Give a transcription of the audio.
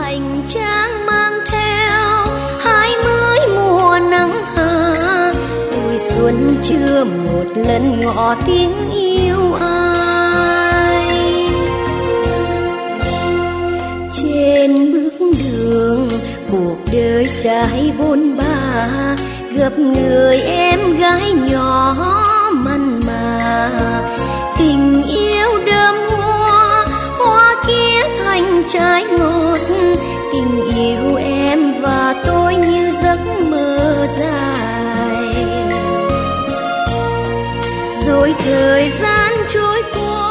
hành trang mang theo 20 mùa nắng hạ, tuổi xuân chưa một lần ngỏ tiếng yêu ai. Trên bước đường cuộc đời trái bôn ba, gặp người em gái nhỏ mặn mà. Tình yêu đơm hoa, hoa kia thành trái ngọt. Tình yêu em và tôi như giấc mơ dài. Rồi thời gian trôi qua.